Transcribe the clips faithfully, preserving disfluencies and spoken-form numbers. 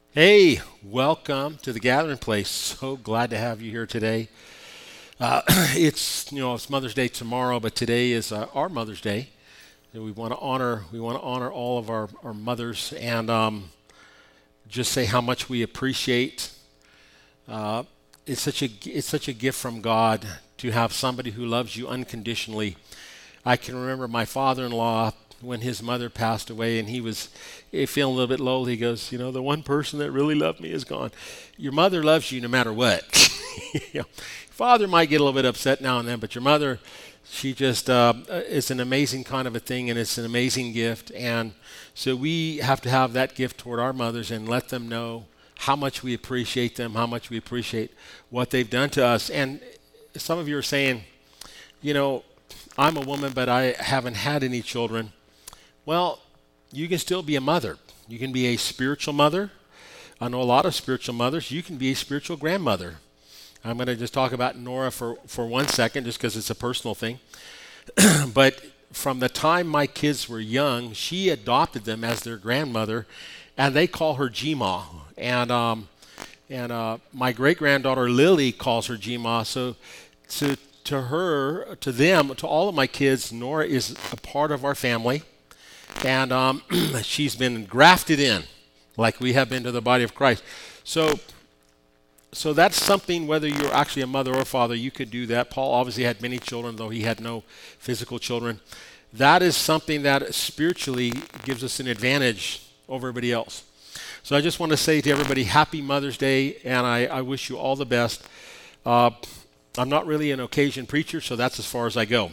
Hey, welcome to the Gathering Place. So glad to have you here today. Uh, it's you know it's Mother's Day tomorrow, but today is uh, our Mother's Day, and we want to honor we want to honor all of our, our mothers and um, just say how much we appreciate. Uh, it's such a it's such a gift from God to have somebody who loves you unconditionally. I can remember my father-in-law when his mother passed away, and he was eh, feeling a little bit low. He goes, you know, the one person that really loved me is gone. Your mother loves you no matter what. You know, father might get a little bit upset now and then, but your mother, she just uh, is an amazing kind of a thing, and it's an amazing gift. And so we have to have that gift toward our mothers and let them know how much we appreciate them, how much we appreciate what they've done to us. And some of you are saying, you know, I'm a woman, but I haven't had any children. Well, you can still be a mother. You can be a spiritual mother. I know a lot of spiritual mothers. You can be a spiritual grandmother. I'm going to just talk about Nora for, for one second, just because it's a personal thing. But from the time my kids were young, she adopted them as their grandmother, and they call her G-Ma. And um, and uh, my great-granddaughter Lily calls her G-Ma. So, so to her, to them, to all of my kids, Nora is a part of our family. And um, she's been grafted in, like we have been to the body of Christ. So, so that's something. Whether you're actually a mother or a father, you could do that. Paul obviously had many children, though he had no physical children. That is something that spiritually gives us an advantage over everybody else. So I just want to say to everybody, Happy Mother's Day, and I, I wish you all the best. Uh, I'm not really an occasion preacher, so that's as far as I go.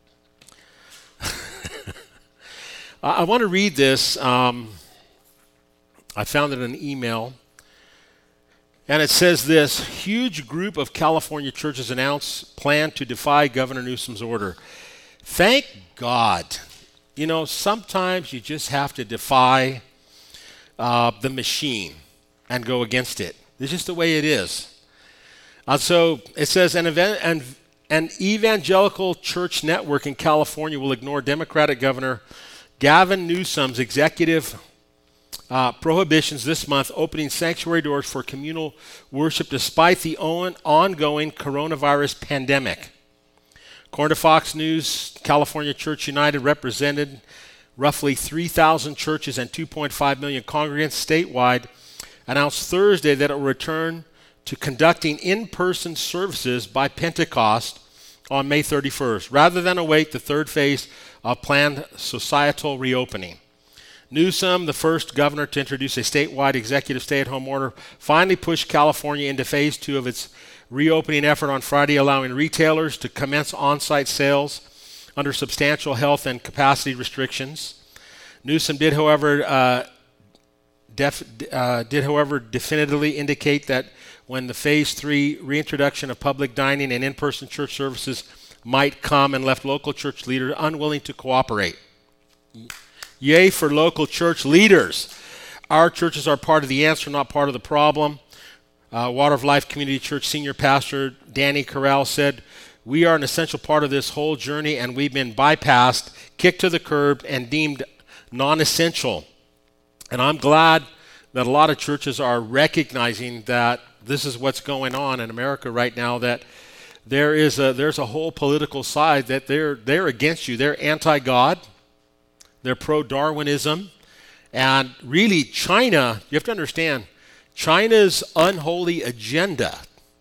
I want to read this. Um, I found it in an email. And it says this: huge group of California churches announce plan to defy Governor Newsom's order. Thank God. You know, sometimes you just have to defy uh, the machine and go against it. It's just the way it is. Uh, so it says an event and an evangelical church network in California will ignore Democratic Governor Gavin Newsom's executive uh, prohibitions this month, opening sanctuary doors for communal worship despite the on- ongoing coronavirus pandemic. According to Fox News, California Church United represented roughly three thousand churches and two point five million congregants statewide, announced Thursday that it will return to conducting in-person services by Pentecost on May thirty-first, rather than await the third phase of planned societal reopening. Newsom, the first governor to introduce a statewide executive stay-at-home order, finally pushed California into phase two of its reopening effort on Friday, allowing retailers to commence on-site sales under substantial health and capacity restrictions. Newsom did, however, uh, def, uh, did, however, definitively indicate that when the phase three reintroduction of public dining and in-person church services might come, and left local church leaders unwilling to cooperate. Yay for local church leaders. Our churches are part of the answer, not part of the problem. Uh, Water of Life Community Church Senior Pastor Danny Corral said, "We are an essential part of this whole journey, and we've been bypassed, kicked to the curb, and deemed non-essential." And I'm glad that a lot of churches are recognizing that this is what's going on in America right now, that there is a there's a whole political side that they're they're against you. They're anti-God. They're pro-Darwinism. And really, China, you have to understand, China's unholy agenda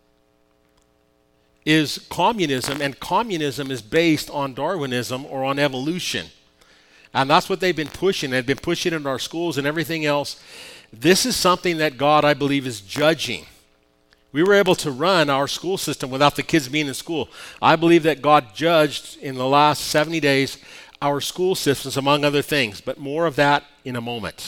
is communism, and communism is based on Darwinism or on evolution. And that's what they've been pushing. They've been pushing it in our schools and everything else. This is something that God, I believe, is judging. We were able to run our school system without the kids being in school. I believe that God judged in the last seventy days our school systems, among other things, but more of that in a moment.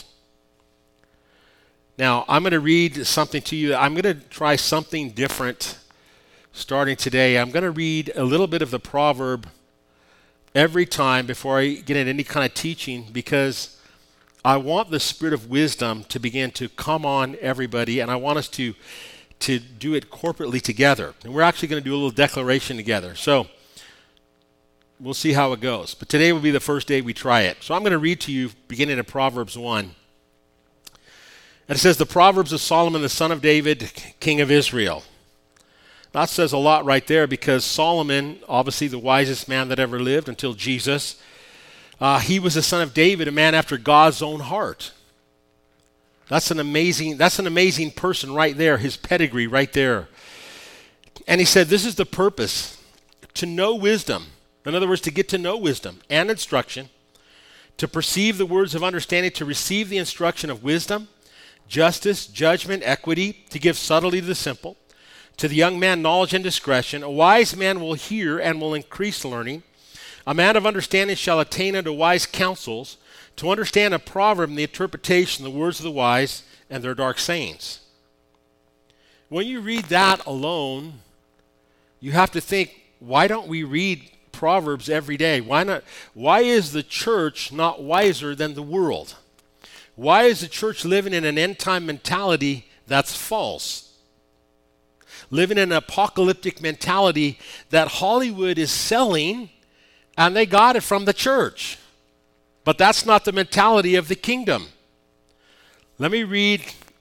Now, I'm going to read something to you. I'm going to try something different starting today. I'm going to read a little bit of the proverb every time before I get into any kind of teaching, because I want the spirit of wisdom to begin to come on everybody, and I want us to to do it corporately together. And we're actually going to do a little declaration together. So we'll see how it goes. But today will be the first day we try it. So I'm going to read to you beginning at Proverbs one. And it says the Proverbs of Solomon, the son of David, king of Israel. That says a lot right there, because Solomon, obviously the wisest man that ever lived until Jesus, uh, he was the son of David, a man after God's own heart. That's an amazing, that's an amazing person right there, his pedigree right there. And he said, this is the purpose, to know wisdom. In other words, to get to know wisdom and instruction, to perceive the words of understanding, to receive the instruction of wisdom, justice, judgment, equity, to give subtlety to the simple, to the young man knowledge and discretion. A wise man will hear and will increase learning. A man of understanding shall attain unto wise counsels, to understand a proverb and the interpretation, the words of the wise and their dark sayings. When you read that alone, you have to think, why don't we read Proverbs every day? Why not? Why is the church not wiser than the world? Why is the church living in an end-time mentality that's false? Living in an apocalyptic mentality that Hollywood is selling, and they got it from the church. But that's not the mentality of the kingdom. Let me read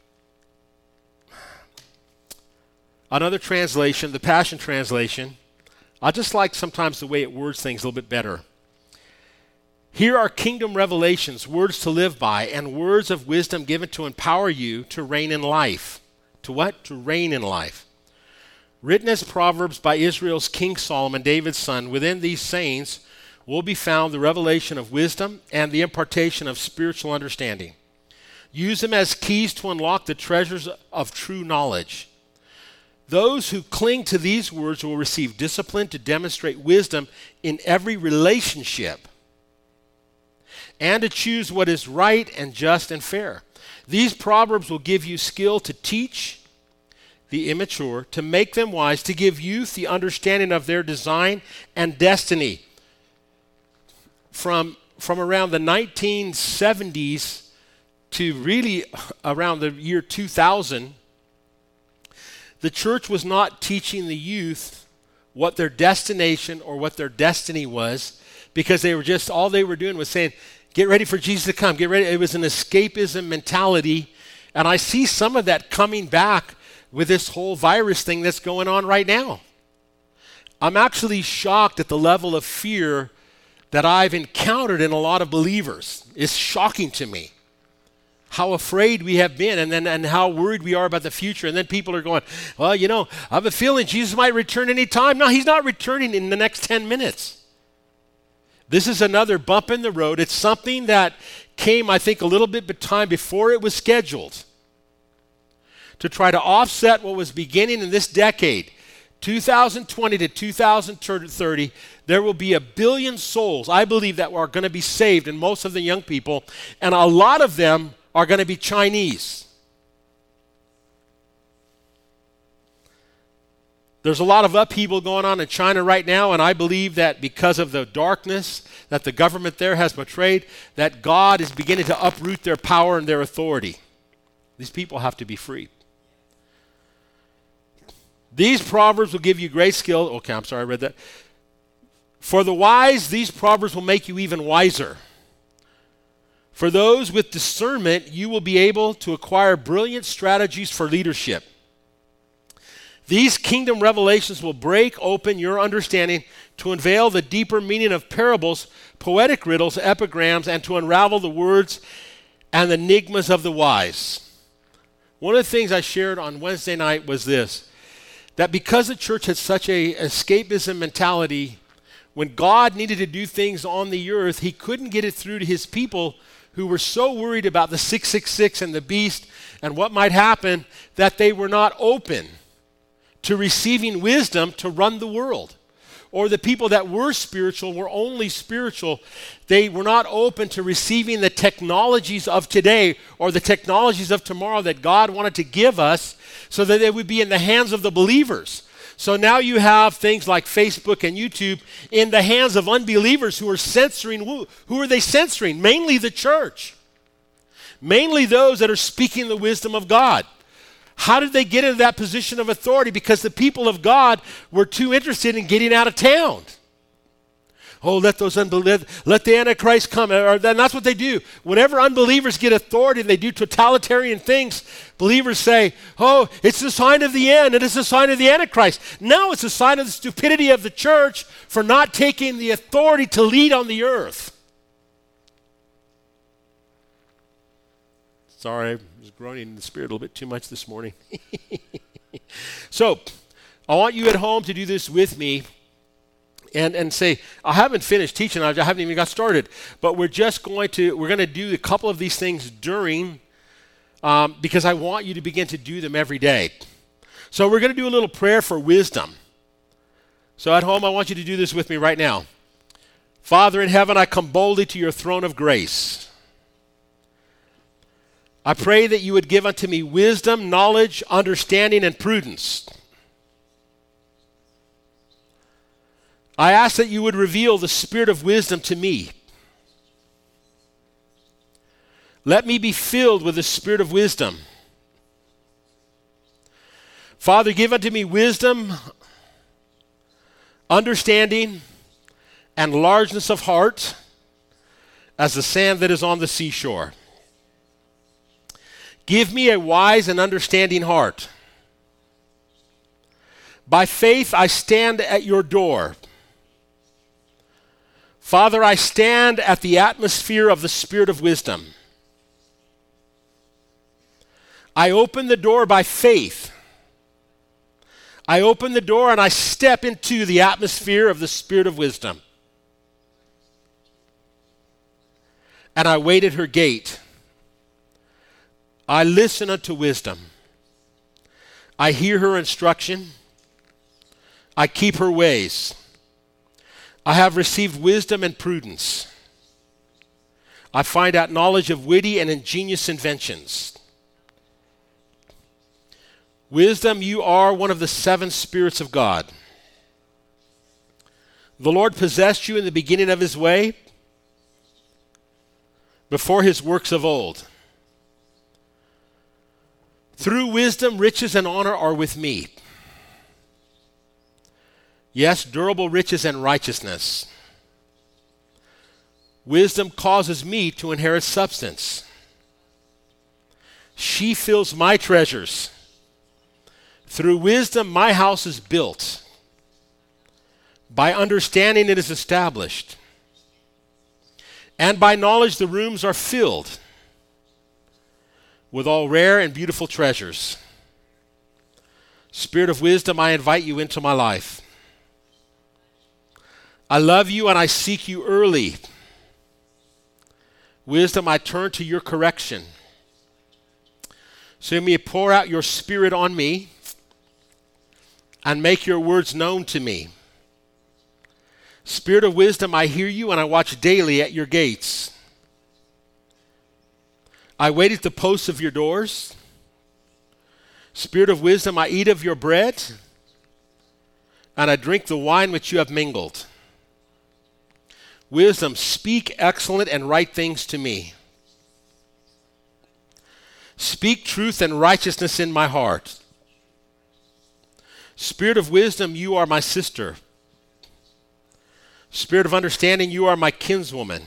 another translation, the Passion Translation. I just like sometimes the way it words things a little bit better. Here are kingdom revelations, words to live by, and words of wisdom given to empower you to reign in life. To what? To reign in life. Written as Proverbs by Israel's King Solomon, David's son, within these sayings will be found the revelation of wisdom and the impartation of spiritual understanding. Use them as keys to unlock the treasures of true knowledge. Those who cling to these words will receive discipline to demonstrate wisdom in every relationship and to choose what is right and just and fair. These proverbs will give you skill to teach the immature, to make them wise, to give youth the understanding of their design and destiny. From, from around the nineteen seventies to really around the year two thousand, the church was not teaching the youth what their destination or what their destiny was, because they were just, all they were doing was saying, get ready for Jesus to come, get ready. It was an escapism mentality. And I see some of that coming back with this whole virus thing that's going on right now. I'm actually shocked at the level of fear that I've encountered in a lot of believers. It's shocking to me how afraid we have been, and then and how worried we are about the future. And then people are going, well, you know, I have a feeling Jesus might return any time. No, he's not returning in the next ten minutes. This is another bump in the road. It's something that came, I think, a little bit of time before it was scheduled to try to offset what was beginning in this decade. two thousand twenty to two thousand thirty, there will be a billion souls, I believe, that are going to be saved, and most of the young people, and a lot of them are going to be Chinese. There's a lot of upheaval going on in China right now, and I believe that because of the darkness that the government there has portrayed, that God is beginning to uproot their power and their authority. These people have to be free. These proverbs will give you great skill. Okay, I'm sorry, I read that. For the wise, these proverbs will make you even wiser. For those with discernment, you will be able to acquire brilliant strategies for leadership. These kingdom revelations will break open your understanding to unveil the deeper meaning of parables, poetic riddles, epigrams, and to unravel the words and the enigmas of the wise. One of the things I shared on Wednesday night was this, that because the church had such a escapism mentality, when God needed to do things on the earth, he couldn't get it through to his people who were so worried about the six six six and the beast and what might happen, that they were not open to receiving wisdom to run the world. Or the people that were spiritual were only spiritual. They were not open to receiving the technologies of today or the technologies of tomorrow that God wanted to give us so that they would be in the hands of the believers. So now you have things like Facebook and YouTube in the hands of unbelievers who are censoring. Who are they censoring? Mainly the church. Mainly those that are speaking the wisdom of God. How did they get into that position of authority? Because the people of God were too interested in getting out of town. Oh, let those unbelievers, let the Antichrist come. Or, and that's what they do. Whenever unbelievers get authority and they do totalitarian things, believers say, oh, it's the sign of the end. It is the sign of the Antichrist. No, it's a sign of the stupidity of the church for not taking the authority to lead on the earth. Sorry, I was groaning in the spirit a little bit too much this morning. So, I want you at home to do this with me and, and say, I haven't finished teaching, I haven't even got started, but we're just going to, we're going to do a couple of these things during, um, because I want you to begin to do them every day. So we're going to do a little prayer for wisdom. So at home, I want you to do this with me right now. Father in heaven, I come boldly to your throne of grace. I pray that you would give unto me wisdom, knowledge, understanding, and prudence. I ask that you would reveal the spirit of wisdom to me. Let me be filled with the spirit of wisdom. Father, give unto me wisdom, understanding, and largeness of heart as the sand that is on the seashore. Give me a wise and understanding heart. By faith I stand at your door. Father, I stand at the atmosphere of the spirit of wisdom. I open the door by faith. I open the door and I step into the atmosphere of the spirit of wisdom. And I wait at her gate. I listen unto wisdom. I hear her instruction. I keep her ways. I have received wisdom and prudence. I find out knowledge of witty and ingenious inventions. Wisdom, you are one of the seven spirits of God. The Lord possessed you in the beginning of his way, before his works of old. Through wisdom, riches and honor are with me. Yes, durable riches and righteousness. Wisdom causes me to inherit substance. She fills my treasures. Through wisdom, my house is built. By understanding, it is established. And by knowledge, the rooms are filled with all rare and beautiful treasures. Spirit of wisdom, I invite you into my life. I love you and I seek you early. Wisdom, I turn to your correction. So you may pour out your spirit on me and make your words known to me. Spirit of wisdom, I hear you and I watch daily at your gates. I wait at the posts of your doors. Spirit of wisdom, I eat of your bread and I drink the wine which you have mingled. Wisdom, speak excellent and right things to me. Speak truth and righteousness in my heart. Spirit of wisdom, you are my sister. Spirit of understanding, you are my kinswoman.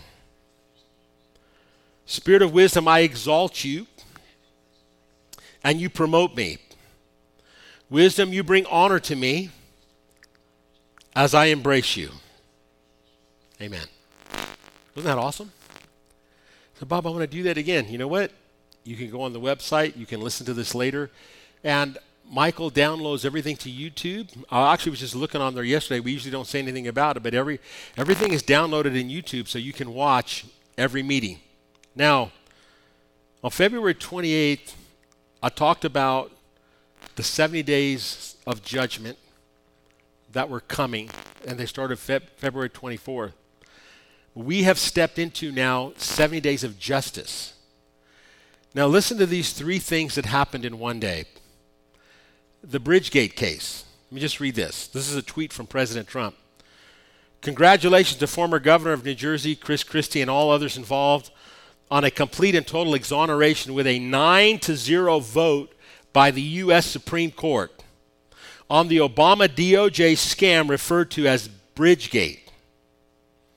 Spirit of wisdom, I exalt you and you promote me. Wisdom, you bring honor to me as I embrace you. Amen. Wasn't that awesome? So, Bob, I want to do that again. You know what? You can go on the website. You can listen to this later. And Michael downloads everything to YouTube. I actually was just looking on there yesterday. We usually don't say anything about it, but every everything is downloaded in YouTube so you can watch every meeting. Now, on February twenty-eighth, I talked about the seventy days of judgment that were coming, and they started Feb- February twenty-fourth. We have stepped into now seventy days of justice. Now listen to these three things that happened in one day. The Bridgegate case. Let me just read this. This is a tweet from President Trump. Congratulations to former governor of New Jersey, Chris Christie, and all others involved on a complete and total exoneration with a nine to zero vote by the U S Supreme Court on the Obama D O J scam referred to as Bridgegate.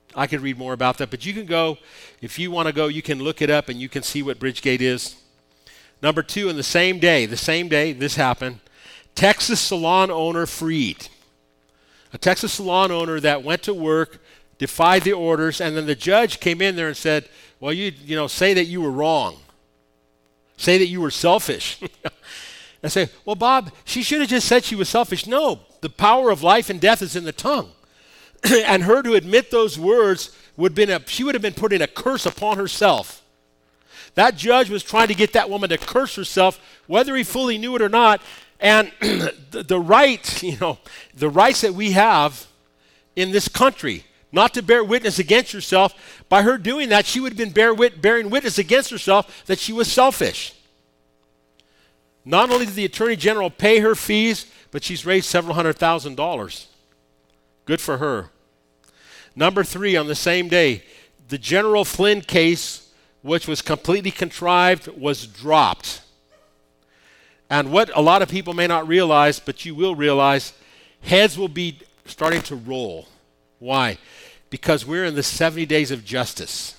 I could read more about that, but you can go, if you want to go, you can look it up and you can see what Bridgegate is. Number two, in the same day, the same day this happened, Texas salon owner freed. A Texas salon owner that went to work, defied the orders, and then the judge came in there and said, well, you you know, say that you were wrong. Say that you were selfish. I say, well, Bob, she should have just said she was selfish. No, the power of life and death is in the tongue. And her to admit those words would been a, she would have been putting a curse upon herself. That judge was trying to get that woman to curse herself, whether he fully knew it or not. And the, the right, you know, the rights that we have in this country, not to bear witness against yourself, by her doing that, she would have been bear wit- bearing witness against herself that she was selfish. Not only did the Attorney General pay her fees, but she's raised several hundred thousand dollars. Good for her. Number three, on the same day, the General Flynn case, which was completely contrived, was dropped. And what a lot of people may not realize, but you will realize, heads will be starting to roll. Why? Because we're in the seventy days of justice.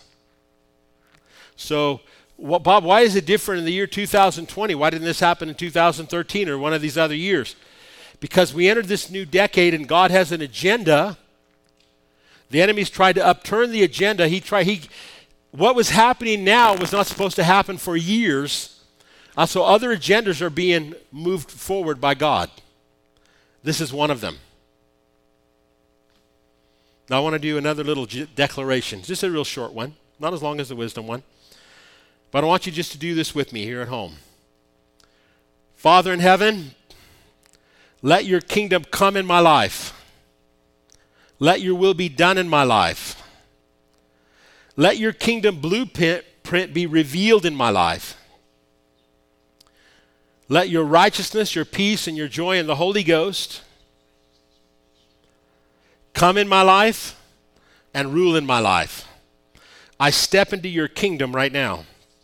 So, well, Bob, why is it different in the year two thousand twenty? Why didn't this happen in two thousand thirteen or one of these other years? Because we entered this new decade and God has an agenda. The enemy's tried to upturn the agenda. He tried. He, what was happening now was not supposed to happen for years. Uh, so other agendas are being moved forward by God. This is one of them. Now I want to do another little j- declaration. Just a real short one, not as long as the wisdom one. But I want you just to do this with me here at home. Father in heaven, let your kingdom come in my life. Let your will be done in my life. Let your kingdom blueprint be revealed in my life. Let your righteousness, your peace, and your joy in the Holy Ghost come in my life and rule in my life. I step into your kingdom right now.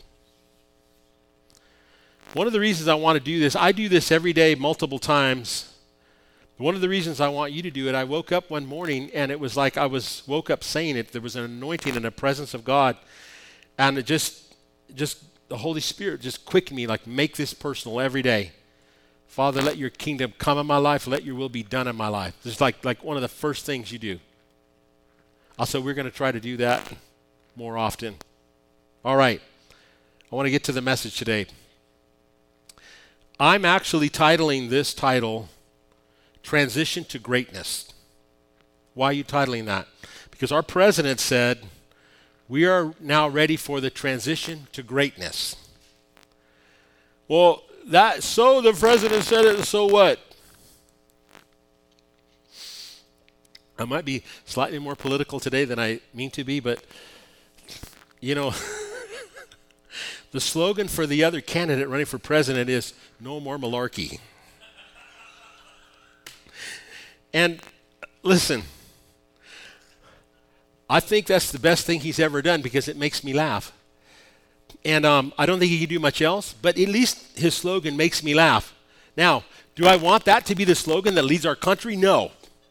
One of the reasons I want to do this, I do this every day multiple times. One of the reasons I want you to do it, I woke up one morning and it was like I was woke up saying it. There was an anointing and a presence of God. And it just, just the Holy Spirit just quickened me, like make this personal every day. Father, let your kingdom come in my life. Let your will be done in my life. This is like, like one of the first things you do. Also, we're going to try to do that more often. All right. I want to get to the message today. I'm actually titling this title, Transition to Greatness. Why are you titling that? Because our president said, we are now ready for the transition to greatness. Well, that, so the president said it, so what? I might be slightly more political today than I mean to be, but, you know, the slogan for the other candidate running for president is, no more malarkey. And listen, I think that's the best thing he's ever done because it makes me laugh. And um, I don't think he can do much else, but at least his slogan makes me laugh. Now, do I want that to be the slogan that leads our country? No.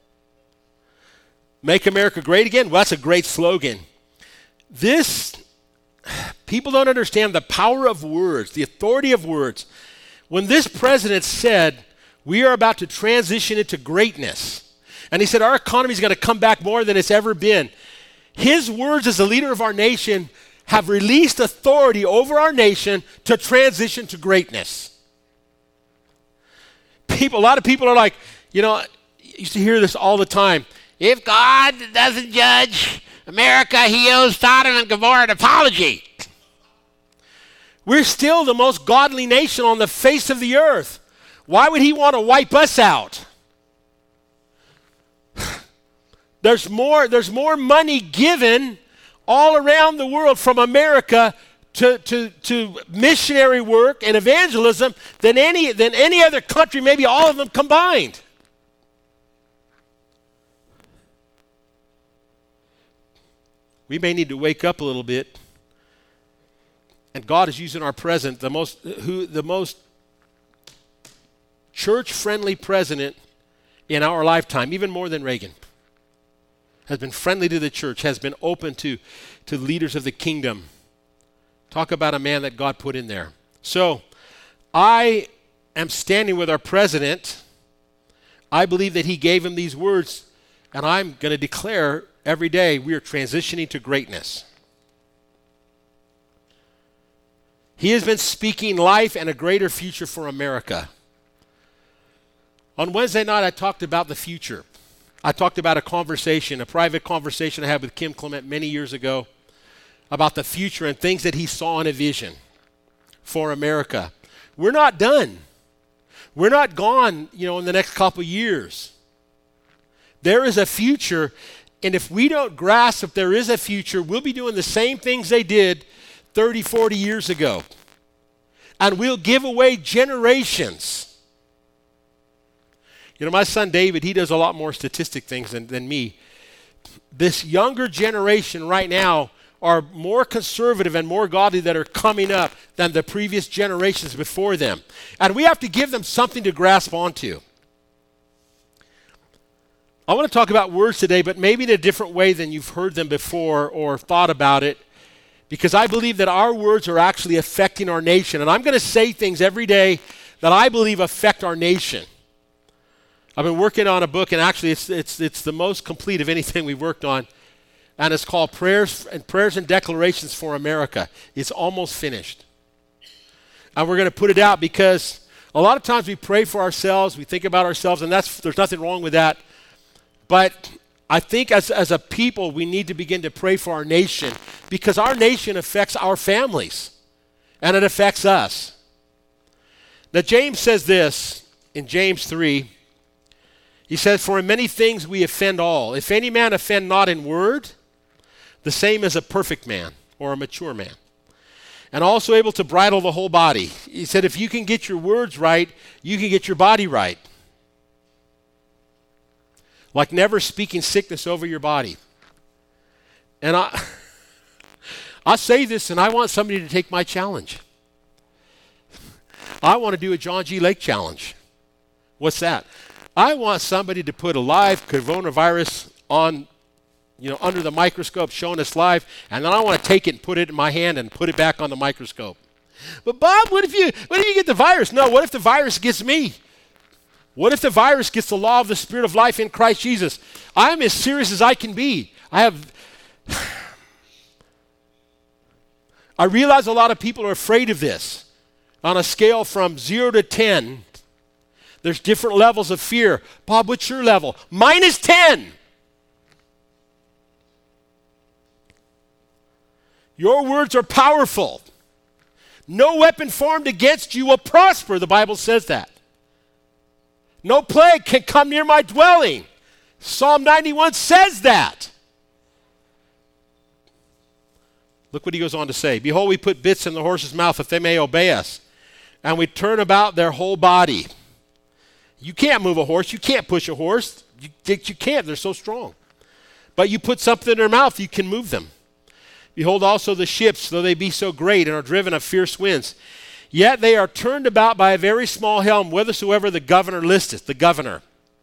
Make America great again? Well, that's a great slogan. This, people don't understand the power of words, the authority of words. When this president said, we are about to transition into greatness, and he said our economy is going to come back more than it's ever been, his words as the leader of our nation have released authority over our nation to transition to greatness. People, a lot of people are like, you know, I used to hear this all the time. If God doesn't judge America, he owes Sodom and Gomorrah an apology. We're still the most godly nation on the face of the earth. Why would he want to wipe us out? There's more, there's more money given all around the world from America to, to, to missionary work and evangelism than any, than any other country, maybe all of them combined. We may need to wake up a little bit. And God is using our president, the most, who, the most church-friendly president in our lifetime, even more than Reagan. has been friendly to the church, has been open to, to leaders of the kingdom. Talk about a man that God put in there. So, I am standing with our president. I believe that he gave him these words, and I'm going to declare every day we are transitioning to greatness. He has been speaking life and a greater future for America. On Wednesday night, I talked about the future. I talked about a conversation, a private conversation I had with Kim Clement many years ago about the future and things that he saw in a vision for America. We're not done. We're not gone, you know, in the next couple of years. There is a future, and if we don't grasp if there is a future, we'll be doing the same things they did thirty, forty years ago. And we'll give away generations. You know, my son David, he does a lot more statistic things than, than me. This younger generation right now are more conservative and more godly that are coming up than the previous generations before them. And we have to give them something to grasp onto. I want to talk about words today, but maybe in a different way than you've heard them before or thought about it, because I believe that our words are actually affecting our nation. And I'm going to say things every day that I believe affect our nation. I've been working on a book, and actually it's, it's, it's the most complete of anything we've worked on. And it's called Prayers and Prayers and Declarations for America. It's almost finished. And we're going to put it out because a lot of times we pray for ourselves, we think about ourselves, and that's there's nothing wrong with that. But I think as, as a people, we need to begin to pray for our nation because our nation affects our families, and it affects us. Now, James says this in James three. He says, "For in many things we offend all. If any man offend not in word, the same as a perfect man or a mature man, and also able to bridle the whole body." He said, if you can get your words right, you can get your body right. Like never speaking sickness over your body. And I, I say this, and I want somebody to take my challenge. I want to do a John G. Lake challenge. What's that? I want somebody to put a live coronavirus on, you know, under the microscope, showing us live, and then I want to take it and put it in my hand and put it back on the microscope. But Bob, what if you what if you get the virus? No, what if the virus gets me? What if the virus gets the law of the Spirit of life in Christ Jesus? I'm as serious as I can be. I have I realize a lot of people are afraid of this. On a scale from zero to ten, there's different levels of fear. Bob, what's your level? Minus ten. Your words are powerful. No weapon formed against you will prosper. The Bible says that. No plague can come near my dwelling. Psalm ninety-one says that. Look what he goes on to say. Behold, we put bits in the horse's mouth that they may obey us, and we turn about their whole body. You can't move a horse. You can't push a horse. You, you can't. They're so strong. But you put something in their mouth, you can move them. Behold also the ships, though they be so great, and are driven of fierce winds. Yet they are turned about by a very small helm, whithersoever the governor listeth, the governor.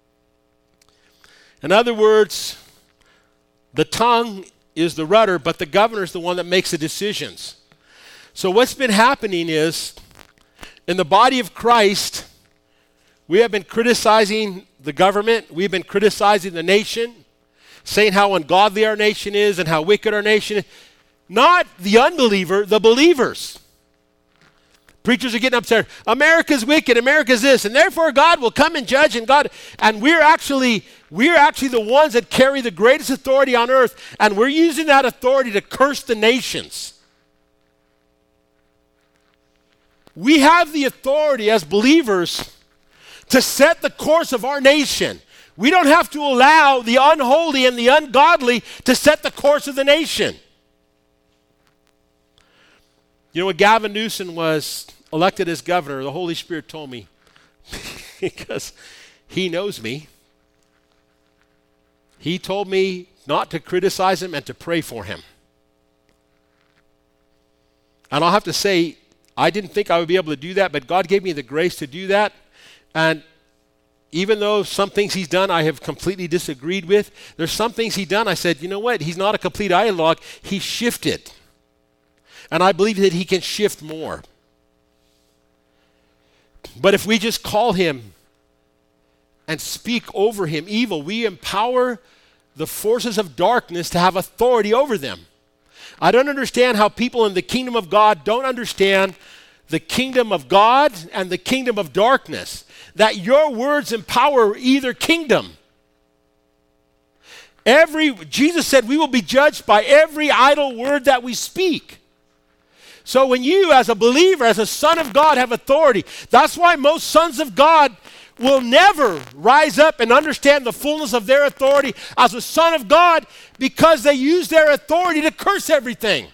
In other words, the tongue is the rudder, but the governor is the one that makes the decisions. So what's been happening is, in the body of Christ, we have been criticizing the government. We've been criticizing the nation, saying how ungodly our nation is and how wicked our nation is. Not the unbeliever, the believers. Preachers are getting upset. America's wicked. America's this, and therefore God will come and judge. And God, and we're actually we're actually the ones that carry the greatest authority on earth, and we're using that authority to curse the nations. We have the authority as believers to set the course of our nation. We don't have to allow the unholy and the ungodly to set the course of the nation. You know, when Gavin Newsom was elected as governor, the Holy Spirit told me, because he knows me, he told me not to criticize him and to pray for him. And I'll have to say, I didn't think I would be able to do that, but God gave me the grace to do that. And even though some things he's done I have completely disagreed with, there's some things he's done I said, you know what, he's not a complete ideologue, he shifted. And I believe that he can shift more. But if we just call him and speak over him evil, we empower the forces of darkness to have authority over them. I don't understand how people in the kingdom of God don't understand the kingdom of God and the kingdom of darkness. That your words empower either kingdom. Every Jesus said we will be judged by every idle word that we speak. So when you as a believer, as a son of God, have authority, that's why most sons of God will never rise up and understand the fullness of their authority as a son of God, because they use their authority to curse everything.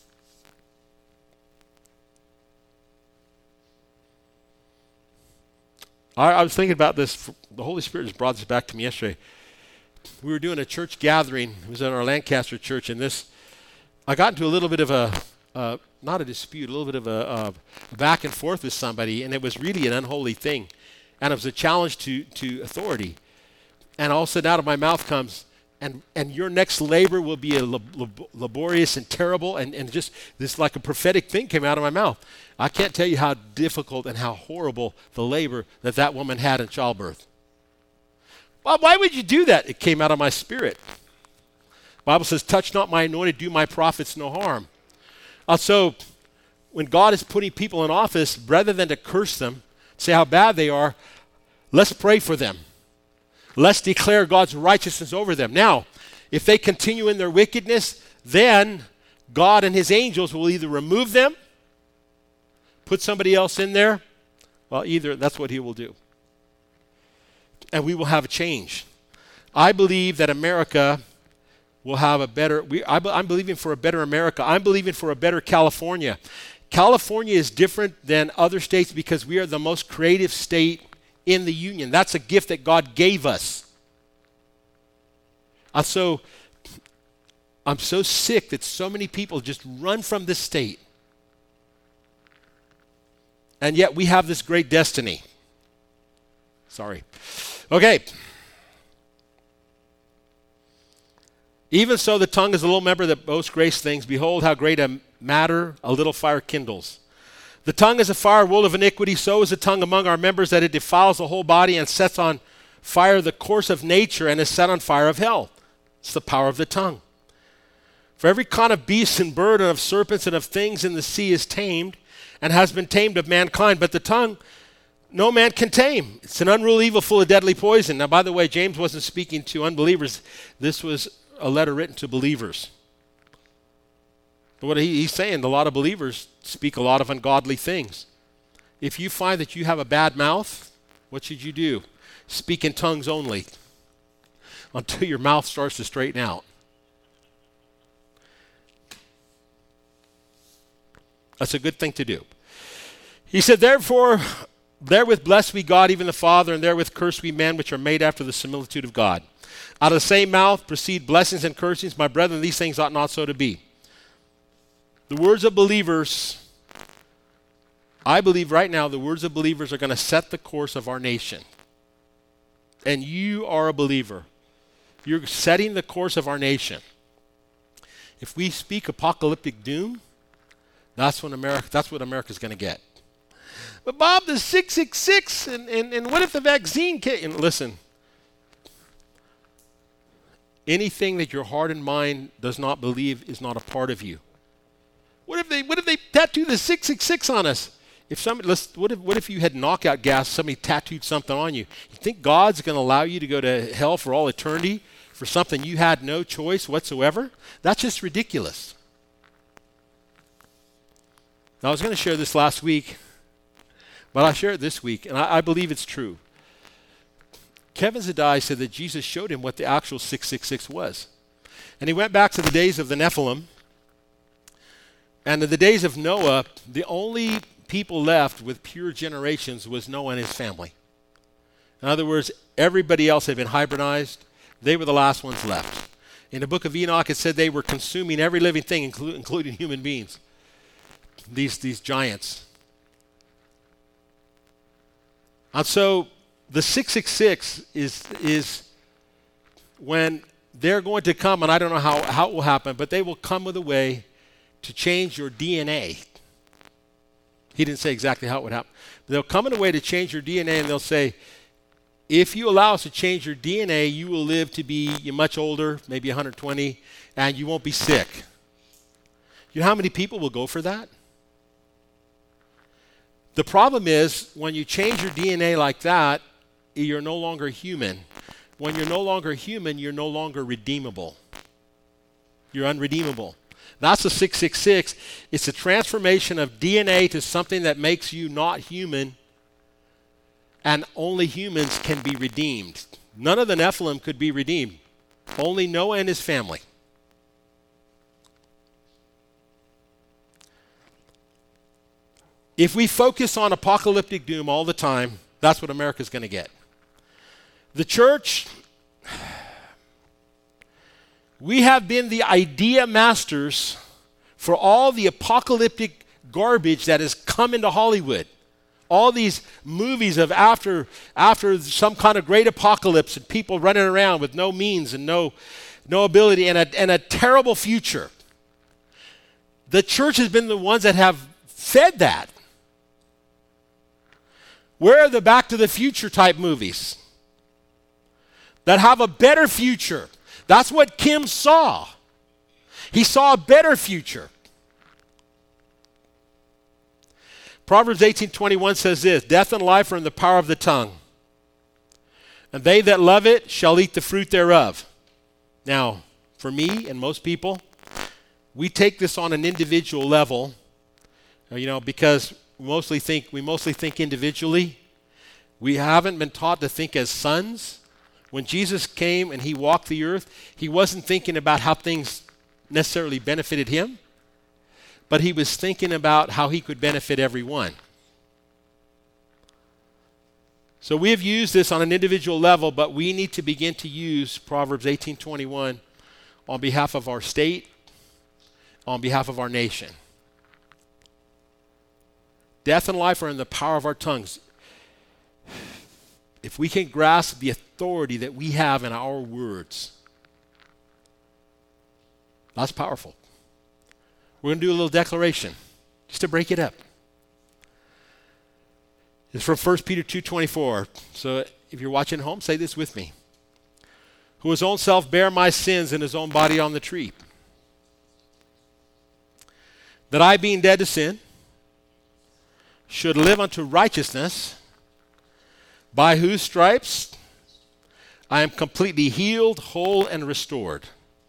I, I was thinking about this. The Holy Spirit just brought this back to me yesterday. We were doing a church gathering. It was in our Lancaster church, and this, I got into a little bit of a, uh, not a dispute, a little bit of a, a back and forth with somebody, and it was really an unholy thing. And it was a challenge to, to authority. And all of a sudden out of my mouth comes, and, and your next labor will be a lab, lab, laborious and terrible, and, and just this like a prophetic thing came out of my mouth. I can't tell you how difficult and how horrible the labor that that woman had in childbirth. Well, why would you do that? It came out of my spirit. The Bible says, touch not my anointed, do my prophets no harm. Uh, so when God is putting people in office, rather than to curse them, say how bad they are, let's pray for them. Let's declare God's righteousness over them. Now, if they continue in their wickedness, then God and his angels will either remove them, put somebody else in there. Well, either that's what he will do. And we will have a change. I believe that America will have a better, we, I, I'm believing for a better America. I'm believing for a better California. California is different than other states because we are the most creative state in the union. That's a gift that God gave us. Uh, so I'm so sick that so many people just run from this state. And yet we have this great destiny. Sorry. Okay. Even so, the tongue is a little member that boasts great things. Behold, how great a matter a little fire kindles. The tongue is a fire, world of iniquity. So is the tongue among our members, that it defiles the whole body and sets on fire the course of nature and is set on fire of hell. It's the power of the tongue. For every kind of beast and bird and of serpents and of things in the sea is tamed and has been tamed of mankind. But the tongue no man can tame. It's an unruly evil full of deadly poison. Now, by the way, James wasn't speaking to unbelievers. This was a letter written to believers. But what he, he's saying, a lot of believers speak a lot of ungodly things. If you find that you have a bad mouth, what should you do? Speak in tongues only until your mouth starts to straighten out. That's a good thing to do. He said, therefore, therewith bless we God, even the Father, and therewith curse we men, which are made after the similitude of God. Out of the same mouth proceed blessings and cursings. My brethren, these things ought not so to be. The words of believers, I believe right now, the words of believers are going to set the course of our nation. And you are a believer. You're setting the course of our nation. If we speak apocalyptic doom, that's when America, that's what America's going to get. But Bob, the six six six, and, and, and what if the vaccine came? And listen, anything that your heart and mind does not believe is not a part of you. What if they what if they tattoo the six six six on us? If somebody let's what if what if you had knockout gas, somebody tattooed something on you? You think God's going to allow you to go to hell for all eternity for something you had no choice whatsoever? That's just ridiculous. Now, I was going to share this last week, but I'll share it this week, and I, I believe it's true. Kevin Zadai said that Jesus showed him what the actual six six six was. And he went back to the days of the Nephilim. And in the days of Noah, the only people left with pure generations was Noah and his family. In other words, everybody else had been hybridized. They were the last ones left. In the book of Enoch, it said they were consuming every living thing, inclu- including human beings. These, these giants. And so The six six six is, is when they're going to come, and I don't know how, how it will happen, but they will come with a way to change your D N A. He didn't say exactly how it would happen. But they'll come in a way to change your D N A, and they'll say, if you allow us to change your D N A, you will live to be much older, maybe one hundred twenty, and you won't be sick. You know how many people will go for that? The problem is, when you change your D N A like that, you're no longer human. When you're no longer human, you're no longer redeemable. You're unredeemable. That's the six six six. It's a transformation of D N A to something that makes you not human, and only humans can be redeemed. None of the Nephilim could be redeemed. Only Noah and his family. If we focus on apocalyptic doom all the time, that's what America's going to get. The church, we have been the idea masters for all the apocalyptic garbage that has come into Hollywood. All these movies of after, after some kind of great apocalypse and people running around with no means and no, no ability and a, and a terrible future. The church has been the ones that have fed that. Where are the Back to the Future type movies that have a better future? That's what Kim saw. He saw a better future. Proverbs eighteen twenty-one says this, death and life are in the power of the tongue, and they that love it shall eat the fruit thereof. Now, for me and most people, we take this on an individual level, you know, because we mostly think, we mostly think individually. We haven't been taught to think as sons. When Jesus came and he walked the earth, he wasn't thinking about how things necessarily benefited him, but he was thinking about how he could benefit everyone. So we have used this on an individual level, but we need to begin to use Proverbs eighteen twenty-one on behalf of our state, on behalf of our nation. Death and life are in the power of our tongues. If we can grasp the authority that we have in our words, that's powerful. We're going to do a little declaration just to break it up. It's from First Peter two twenty-four. So if you're watching at home, say this with me. Who his own self bare my sins in his own body on the tree, that I, being dead to sin, should live unto righteousness, by whose stripes I am completely healed, whole, and restored.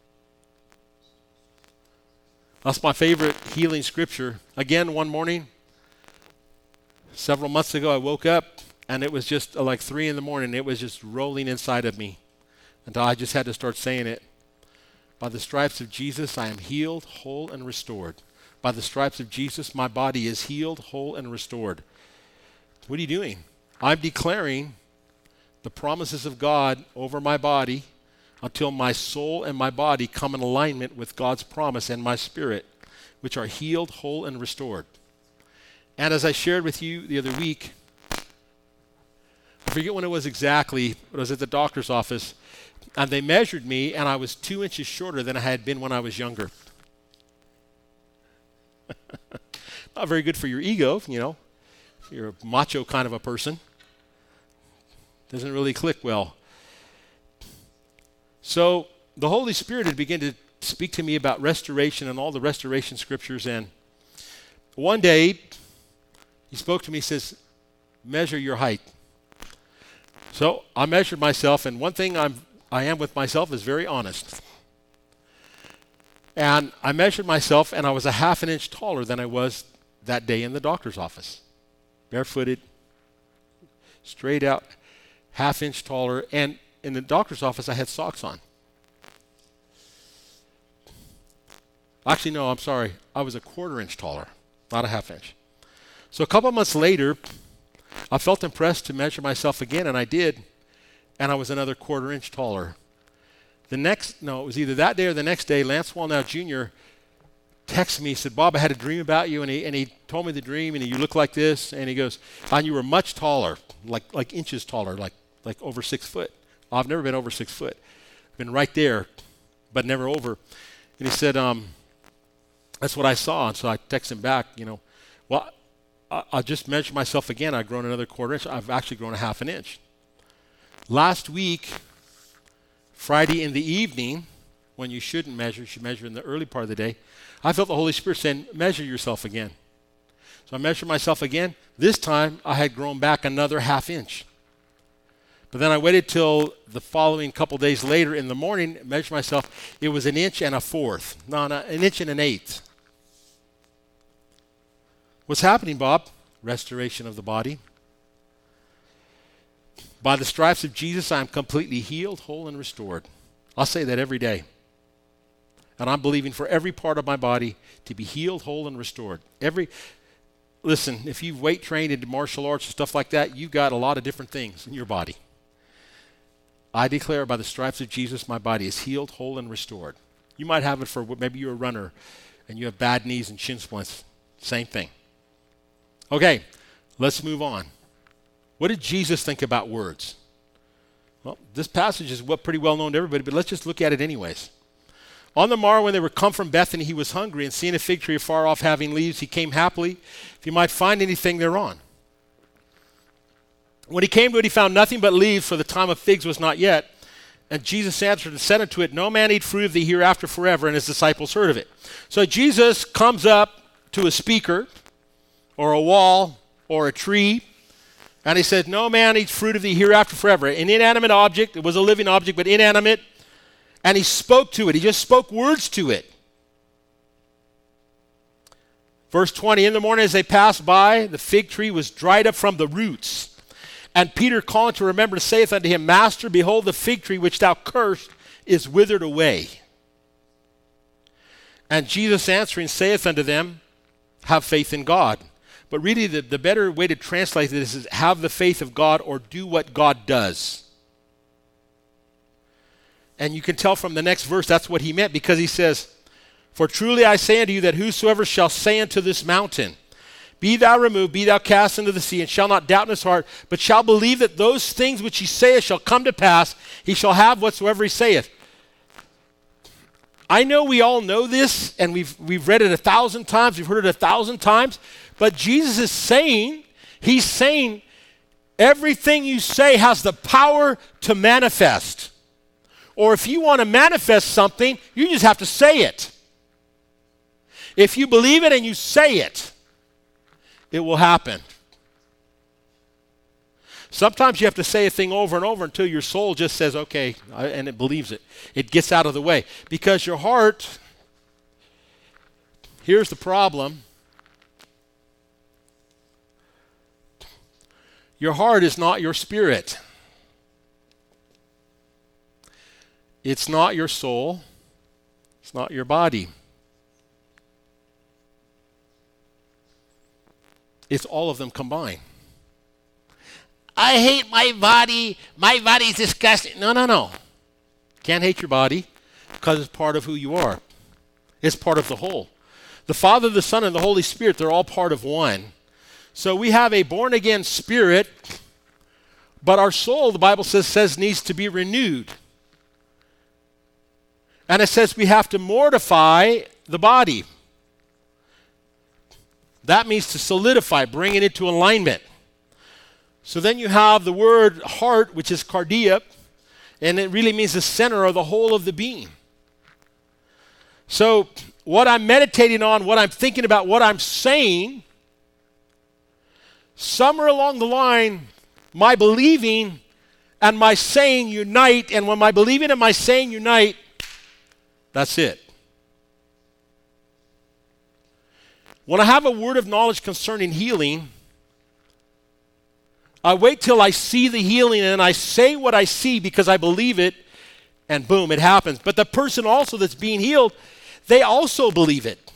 That's my favorite healing scripture. Again, one morning, several months ago, I woke up, and it was just uh, like three in the morning. It was just rolling inside of me until I just had to start saying it. By the stripes of Jesus, I am healed, whole, and restored. By the stripes of Jesus, my body is healed, whole, and restored. What are you doing? I'm declaring the promises of God over my body until my soul and my body come in alignment with God's promise and my spirit, which are healed, whole, and restored. And as I shared with you the other week, I forget when it was exactly, but I was at the doctor's office, and they measured me, and I was two inches shorter than I had been when I was younger. Not very good for your ego, you know. If you're a macho kind of a person. Doesn't really click well. So the Holy Spirit had begun to speak to me about restoration and all the restoration scriptures. And one day, he spoke to me, he says, measure your height. So I measured myself, and one thing I'm, I am with myself is very honest. And I measured myself, and I was a half an inch taller than I was that day in the doctor's office. Barefooted, straight out, half inch taller. And in the doctor's office, I had socks on. Actually, no, I'm sorry. I was a quarter inch taller, not a half inch. So a couple of months later, I felt impressed to measure myself again, and I did. And I was another quarter inch taller. The next, no, it was either that day or the next day, Lance Wallnau Junior texted me. He said, Bob, I had a dream about you. And he, and he told me the dream, and he, you look like this. And he goes, and you were much taller, like like inches taller, like like over six foot. I've never been over six foot. I've been right there, but never over. And he said, um, that's what I saw. And so I texted him back, you know, well, I, I'll just measure myself again. I've grown another quarter inch. I've actually grown a half an inch. Last week, Friday in the evening, when you shouldn't measure, you should measure in the early part of the day, I felt the Holy Spirit saying, measure yourself again. So I measured myself again. This time, I had grown back another half inch. But then I waited till the following couple days later in the morning, measured myself. It was an inch and a fourth. No, no, an inch and an eighth. What's happening, Bob? Restoration of the body. By the stripes of Jesus, I am completely healed, whole, and restored. I'll say that every day. And I'm believing for every part of my body to be healed, whole, and restored. Every, listen, if you've weight trained into martial arts and stuff like that, you've got a lot of different things in your body. I declare by the stripes of Jesus, my body is healed, whole, and restored. You might have it for, maybe you're a runner and you have bad knees and shin splints. Same thing. Okay, let's move on. What did Jesus think about words? Well, this passage is what pretty well known to everybody, but let's just look at it anyways. On the morrow when they were come from Bethany, he was hungry, and seeing a fig tree afar off having leaves, he came happily, if he might find anything thereon. When he came to it, he found nothing but leaves, for the time of figs was not yet. And Jesus answered and said unto it, no man eat fruit of thee hereafter forever. And his disciples heard of it. So Jesus comes up to a speaker, or a wall, or a tree, and he said, no man eats fruit of thee hereafter forever. An inanimate object, it was a living object, but inanimate. And he spoke to it. He just spoke words to it. Verse twenty, in the morning as they passed by, the fig tree was dried up from the roots. And Peter calling to remembrance saith unto him, Master, behold, the fig tree which thou cursed is withered away. And Jesus answering saith unto them, have faith in God. But really the, the better way to translate this is have the faith of God, or do what God does. And you can tell from the next verse that's what he meant, because he says, for truly I say unto you that whosoever shall say unto this mountain, be thou removed, be thou cast into the sea, and shall not doubt in his heart, but shall believe that those things which he saith shall come to pass, he shall have whatsoever he saith. I know we all know this, and we've, we've read it a thousand times, we've heard it a thousand times, but Jesus is saying, he's saying, everything you say has the power to manifest. Or if you want to manifest something, you just have to say it. If you believe it and you say it, it will happen. Sometimes you have to say a thing over and over until your soul just says, okay, and it believes it. It gets out of the way. Because your heart, here's the problem. Your heart is not your spirit. It's not your soul. It's not your body. It's all of them combined. I hate my body. My body's disgusting. No, no, no. Can't hate your body because it's part of who you are. It's part of the whole. The Father, the Son, and the Holy Spirit, they're all part of one. So we have a born-again spirit, but our soul, the Bible says, says needs to be renewed. And it says we have to mortify the body. That means to solidify, bring it into alignment. So then you have the word heart, which is cardia, and it really means the center or the whole of the being. So what I'm meditating on, what I'm thinking about, what I'm saying, somewhere along the line, my believing and my saying unite, and when my believing and my saying unite, that's it. When I have a word of knowledge concerning healing, I wait till I see the healing and I say what I see because I believe it, and boom, it happens. But the person also that's being healed, they also believe it.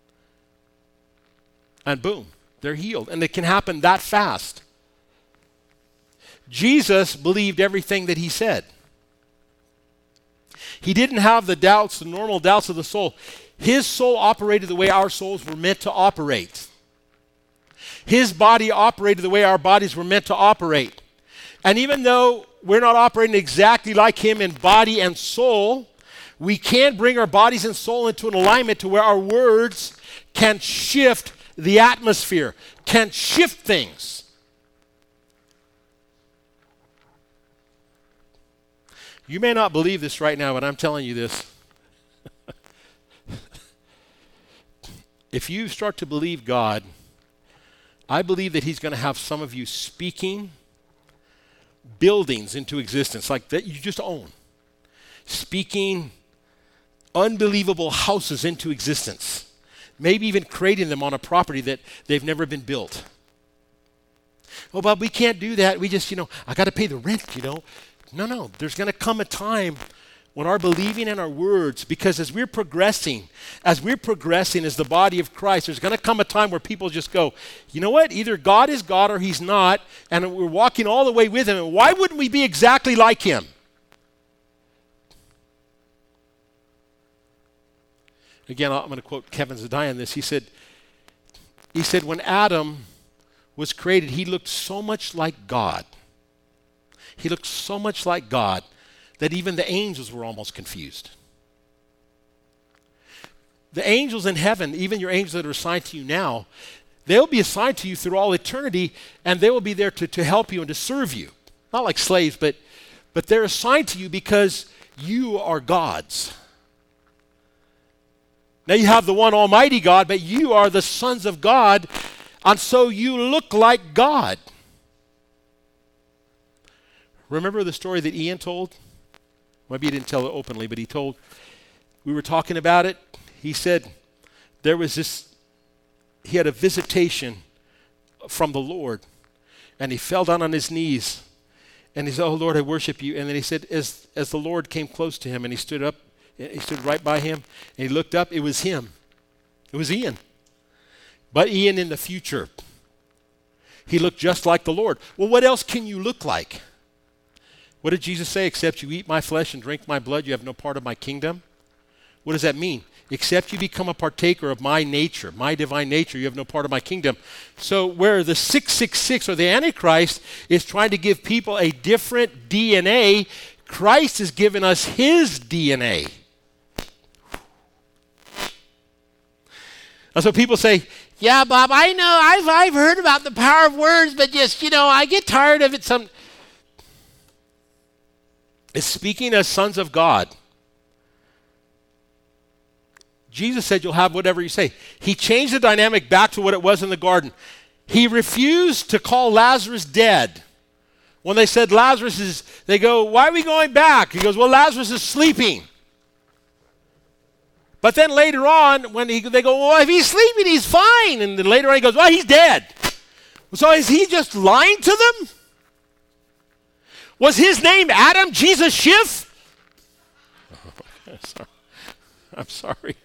And boom, they're healed. And it can happen that fast. Jesus believed everything that he said. He didn't have the doubts, the normal doubts of the soul. His soul operated the way our souls were meant to operate. His body operated the way our bodies were meant to operate. And even though we're not operating exactly like him in body and soul, we can bring our bodies and soul into an alignment to where our words can shift the atmosphere, can shift things. You may not believe this right now, but I'm telling you this. If you start to believe God, I believe that he's going to have some of you speaking buildings into existence, like that you just own. Speaking unbelievable houses into existence. Maybe even creating them on a property that they've never been built. Oh, Bob, we can't do that. We just, you know, I got to pay the rent, you know. No, no. There's going to come a time when our believing and our words, because as we're progressing, as we're progressing as the body of Christ, there's going to come a time where people just go, you know what? Either God is God or he's not, and we're walking all the way with him. And why wouldn't we be exactly like him? Again, I'm going to quote Kevin Zadai on this. He said, he said, when Adam was created, he looked so much like God. He looked so much like God that even the angels were almost confused. The angels in heaven, even your angels that are assigned to you now, they'll be assigned to you through all eternity, and they will be there to, to help you and to serve you. Not like slaves, but, but they're assigned to you because you are God's. Now you have the one almighty God, but you are the sons of God, and so you look like God. Remember the story that Ian told? Maybe he didn't tell it openly, but he told, we were talking about it. He said there was this, he had a visitation from the Lord, and he fell down on his knees, and he said, oh Lord, I worship you. And then he said, as, as the Lord came close to him, and he stood up, he stood right by him, and he looked up, it was him. It was Ian. But Ian in the future. He looked just like the Lord. Well, what else can you look like? What did Jesus say? Except you eat my flesh and drink my blood, you have no part of my kingdom. What does that mean? Except you become a partaker of my nature, my divine nature, you have no part of my kingdom. So where the six six six or the Antichrist is trying to give people a different D N A, Christ has given us his D N A. And so people say, yeah, Bob, I know, I've, I've heard about the power of words, but just, you know, I get tired of it. Some. It's speaking as sons of God. Jesus said you'll have whatever you say. He changed the dynamic back to what it was in the garden. He refused to call Lazarus dead. When they said Lazarus is, they go, why are we going back? He goes, well, Lazarus is sleeping. But then later on, when he, they go, well, if he's sleeping, he's fine. And then later on he goes, well, he's dead. So is he just lying to them? Was his name Adam Jesus Schiff? Oh, sorry. I'm sorry.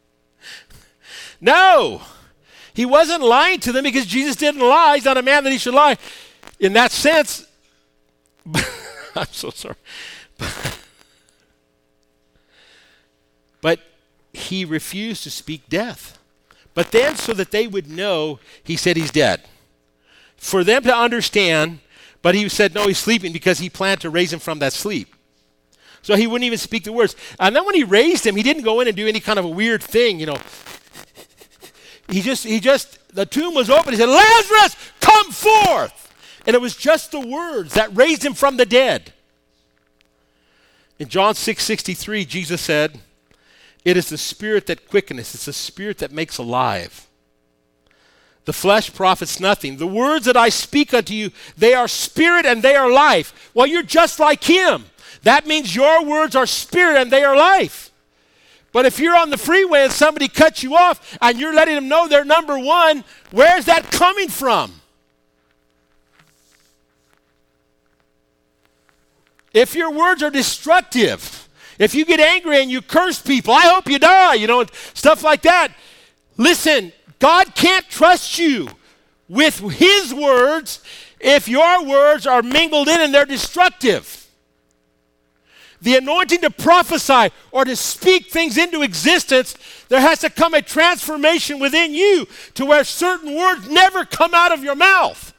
No. He wasn't lying to them because Jesus didn't lie. He's not a man that he should lie. In that sense, I'm so sorry. But he refused to speak death. But then so that they would know, he said he's dead. For them to understand, but he said, no, he's sleeping because he planned to raise him from that sleep. So he wouldn't even speak the words. And then when he raised him, he didn't go in and do any kind of a weird thing, you know. He just, he just, the tomb was open. He said, Lazarus, come forth. And it was just the words that raised him from the dead. In John six sixty-three, Jesus said, it is the spirit that quickeneth. It's the spirit that makes alive. The flesh profits nothing. The words that I speak unto you, they are spirit and they are life. Well, you're just like him. That means your words are spirit and they are life. But if you're on the freeway and somebody cuts you off and you're letting them know they're number one, where's that coming from? If your words are destructive, if you get angry and you curse people, I hope you die, you know, stuff like that. Listen, God can't trust you with his words if your words are mingled in and they're destructive. the anointing to prophesy or to speak things into existence, there has to come a transformation within you to where certain words never come out of your mouth.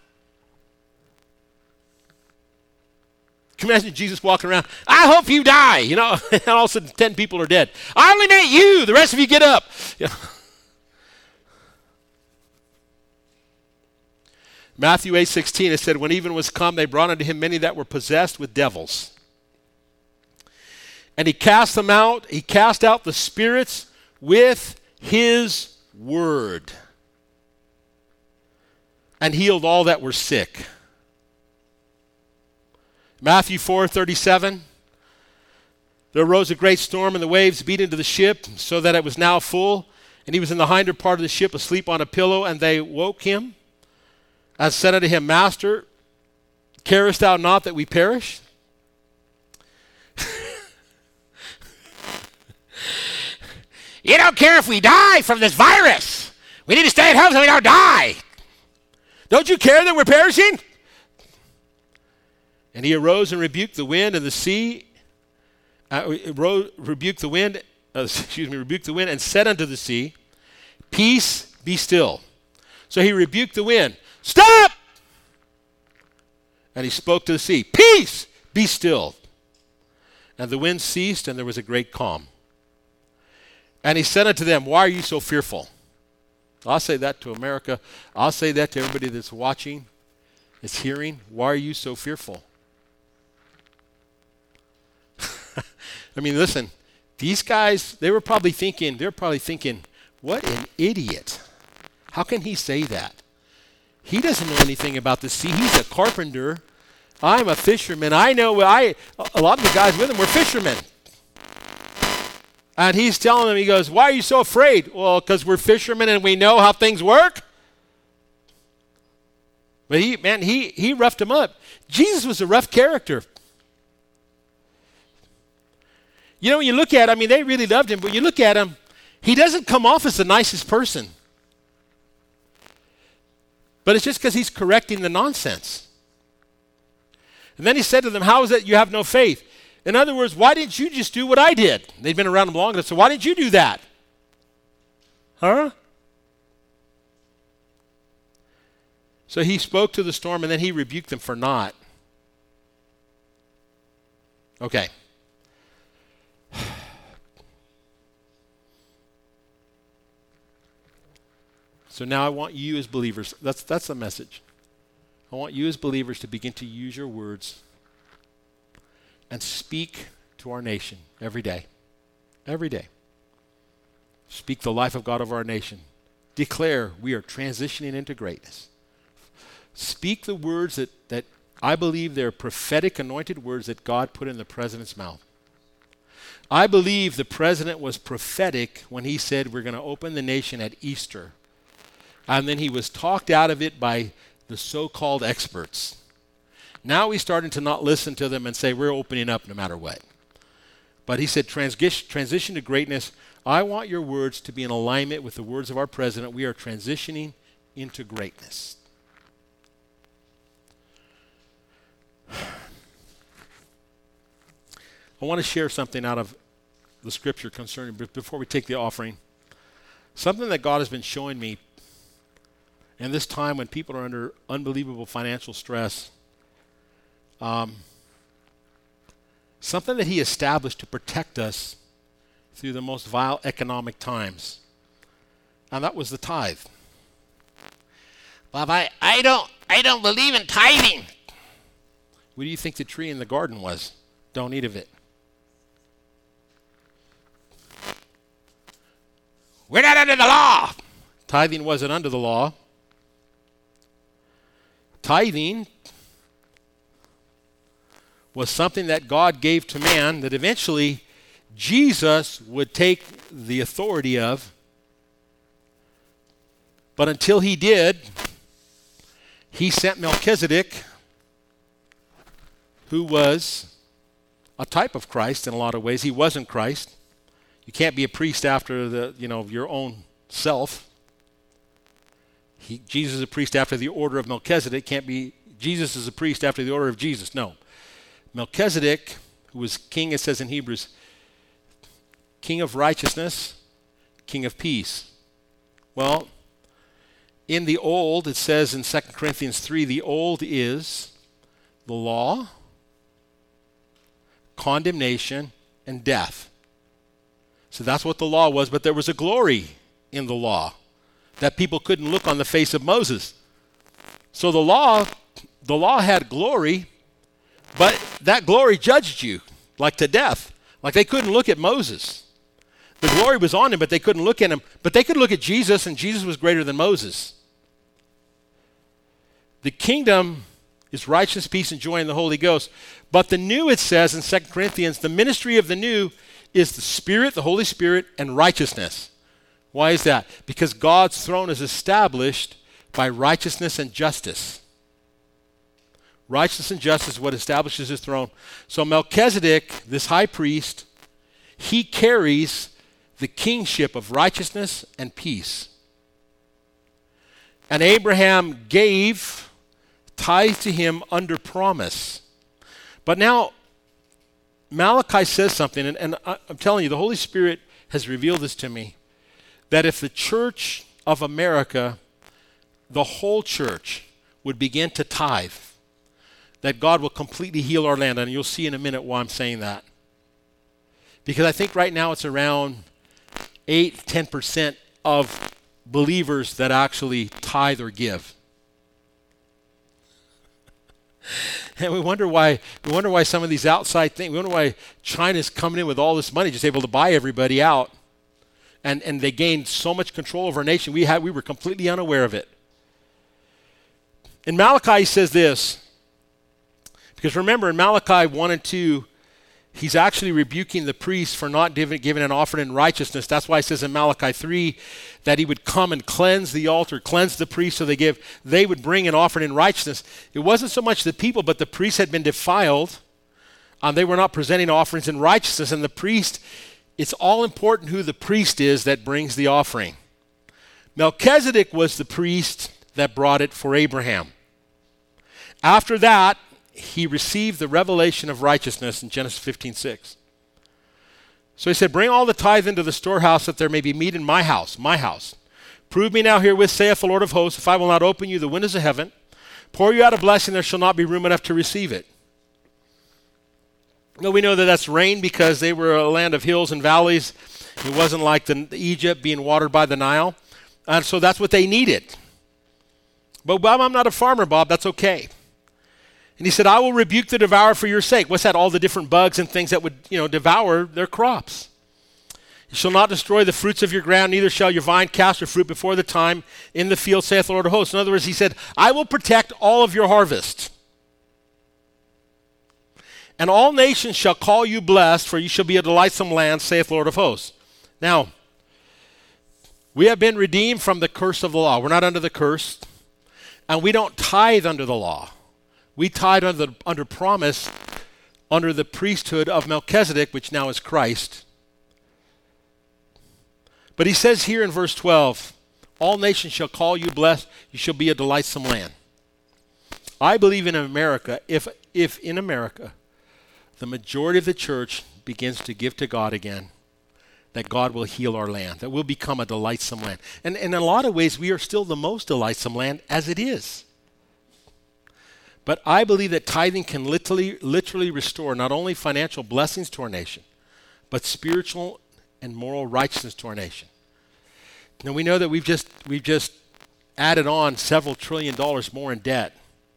Can you imagine Jesus walking around, I hope you die, you know, and all of a sudden ten people are dead. I only meant you, the rest of you get up. You know? Matthew eight sixteen, it said, when even was come, they brought unto him many that were possessed with devils. And he cast them out, he cast out the spirits with his word, and healed all that were sick. Matthew four thirty-seven, there arose a great storm, and the waves beat into the ship, so that it was now full. And he was in the hinder part of the ship, asleep on a pillow, and they woke him, and said unto him, Master, carest thou not that we perish? You don't care if we die from this virus. We need to stay at home so we don't die. Don't you care that we're perishing? And he arose and rebuked the wind and the sea, uh, arose, rebuked the wind, uh, excuse me, rebuked the wind and said unto the sea, Peace, be still. So he rebuked the wind. Stop! And he spoke to the sea, Peace, be still. And the wind ceased, and there was a great calm. And he said unto them, Why are you so fearful? I'll say that to America. I'll say that to everybody that's watching, that's hearing. Why are you so fearful? I mean, listen, these guys, they were probably thinking, they're probably thinking, what an idiot. How can he say that? He doesn't know anything about the sea. He's a carpenter. I'm a fisherman. I know, I. a lot of the guys with him were fishermen. And he's telling them, he goes, why are you so afraid? Well, because we're fishermen and we know how things work. But he, man, he, he roughed him up. Jesus was a rough character. You know, when you look at him, I mean, they really loved him, but you look at him, he doesn't come off as the nicest person. But it's just because he's correcting the nonsense. And then he said to them, how is it you have no faith? In other words, why didn't you just do what I did? They'd been around him long enough, so why didn't you do that? Huh? So he spoke to the storm, and then he rebuked them for naught. Okay. So now I want you as believers, that's, that's the message. I want you as believers to begin to use your words and speak to our nation every day. Every day. Speak the life of God over our nation. Declare we are transitioning into greatness. Speak the words that, that I believe they're prophetic, anointed words that God put in the president's mouth. I believe the president was prophetic when he said we're going to open the nation at Easter. And then he was talked out of it by the so-called experts. Now he's starting to not listen to them and say, we're opening up no matter what. But he said, Transi- transition to greatness. I want your words to be in alignment with the words of our president. We are transitioning into greatness. I want to share something out of the scripture concerning, before we take the offering, something that God has been showing me in this time when people are under unbelievable financial stress. Um, something that he established to protect us through the most vile economic times. And that was the tithe. Bob, I, I don't I don't believe in tithing. What do you think the tree in the garden was? Don't eat of it. We're not under the law. Tithing wasn't under the law. Tithing was something that God gave to man that eventually Jesus would take the authority of. But until he did, he sent Melchizedek, who was a type of Christ in a lot of ways. He wasn't Christ. You can't be a priest after the, you know, your own self. He, Jesus is a priest after the order of Melchizedek. Can't be, Jesus is a priest after the order of Jesus. No. Melchizedek who was king, it says in Hebrews, king of righteousness, king of peace. Well, in the old, it says in Second Corinthians three, the old is the law, condemnation, and death. So that's what the law was, but there was a glory in the law that people couldn't look on the face of Moses. So the law, the law had glory, but that glory judged you, like to death. Like they couldn't look at Moses. The glory was on him, but they couldn't look at him. But they could look at Jesus, and Jesus was greater than Moses. The kingdom is righteousness, peace, and joy in the Holy Ghost. But the new, it says in Second Corinthians, the ministry of the new is the Spirit, the Holy Spirit, and righteousness. Why is that? Because God's throne is established by righteousness and justice. Righteousness and justice is what establishes his throne. So Melchizedek, this high priest, he carries the kingship of righteousness and peace. And Abraham gave tithe to him under promise. But now, Malachi says something, and, and I, I'm telling you, the Holy Spirit has revealed this to me, that if the church of America, the whole church, would begin to tithe, that God will completely heal our land. And you'll see in a minute why I'm saying that. Because I think right now it's around eight to ten percent of believers that actually tithe or give. And we wonder why we wonder why some of these outside things, we wonder why China's coming in with all this money, just able to buy everybody out. And and they gained so much control over our nation. We had we were completely unaware of it. In Malachi he says this, because remember in Malachi one and two, he's actually rebuking the priests for not giving, giving an offering in righteousness. That's why he says in Malachi three that he would come and cleanse the altar, cleanse the priests so they give, they would bring an offering in righteousness. It wasn't so much the people, but the priests had been defiled. Um, they were not presenting offerings in righteousness. And the priest, it's all important who the priest is that brings the offering. Melchizedek was the priest that brought it for Abraham. After that, he received the revelation of righteousness in Genesis fifteen six. So he said, bring all the tithe into the storehouse that there may be meat in my house, my house. Prove me now herewith, saith the Lord of hosts, if I will not open you the windows of heaven, pour you out a blessing, there shall not be room enough to receive it. Now we know that that's rain because they were a land of hills and valleys. It wasn't like the, Egypt being watered by the Nile. And so that's what they needed. But Bob, I'm not a farmer, Bob. That's okay. And he said, I will rebuke the devourer for your sake. What's that? All the different bugs and things that would, you know, devour their crops. You shall not destroy the fruits of your ground, neither shall your vine cast her fruit before the time in the field, saith the Lord of hosts. In other words, he said, I will protect all of your harvest. And all nations shall call you blessed, for you shall be a delightsome land, saith the Lord of hosts. Now, we have been redeemed from the curse of the law. We're not under the curse. And we don't tithe under the law. We tithe under, under promise, under the priesthood of Melchizedek, which now is Christ. But he says here in verse twelve, all nations shall call you blessed, you shall be a delightsome land. I believe in America, if, if in America, the majority of the church begins to give to God again, that God will heal our land, that we'll become a delightsome land. And, and in a lot of ways, we are still the most delightsome land as it is. But I believe that tithing can literally, literally restore not only financial blessings to our nation, but spiritual and moral righteousness to our nation. Now we know that we've just we've just added on several trillion dollars more in debt.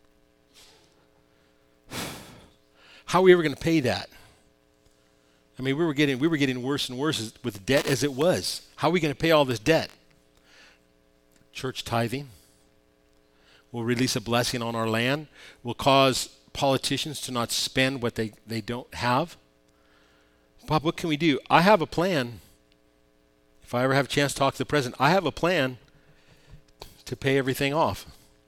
How are we ever going to pay that? I mean, we were getting we were getting worse and worse with debt as it was. How are we going to pay all this debt? Church tithing will release a blessing on our land, will cause politicians to not spend what they, they don't have. Bob, what can we do? I have a plan. If I ever have a chance to talk to the president, I have a plan to pay everything off.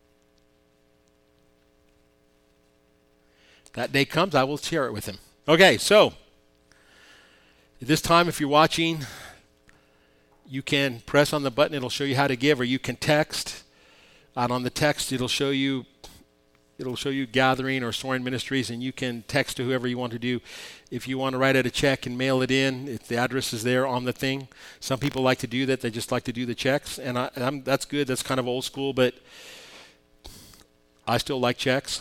That day comes, I will share it with him. Okay, so at this time, if you're watching, you can press on the button. It'll show you how to give, or you can text. And on the text, it'll show you it'll show you Gathering or Soaring Ministries, and you can text to whoever you want to do. If you want to write out a check and mail it in, if the address is there on the thing. Some people like to do that. They just like to do the checks, and I, I'm, that's good. That's kind of old school, but I still like checks.